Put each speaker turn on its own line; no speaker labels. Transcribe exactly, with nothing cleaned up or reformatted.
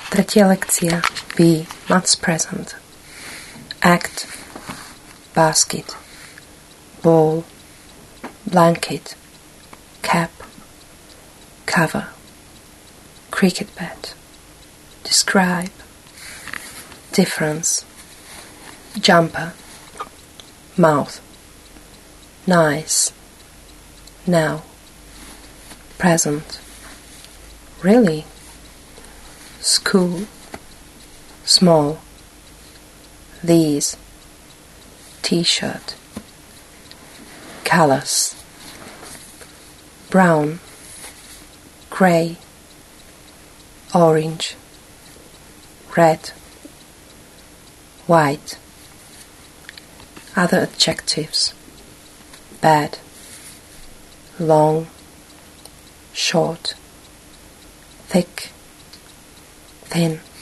Tretia lekcia. Be Maths present. Act, basket, ball, blanket, cap, cover, cricket bat. Describe, difference, jumper, mouth, nice, now, present, really, school, small, these, t-shirt, colors, brown, grey, orange, red, white. Other adjectives: bad, long, short, thick, thin.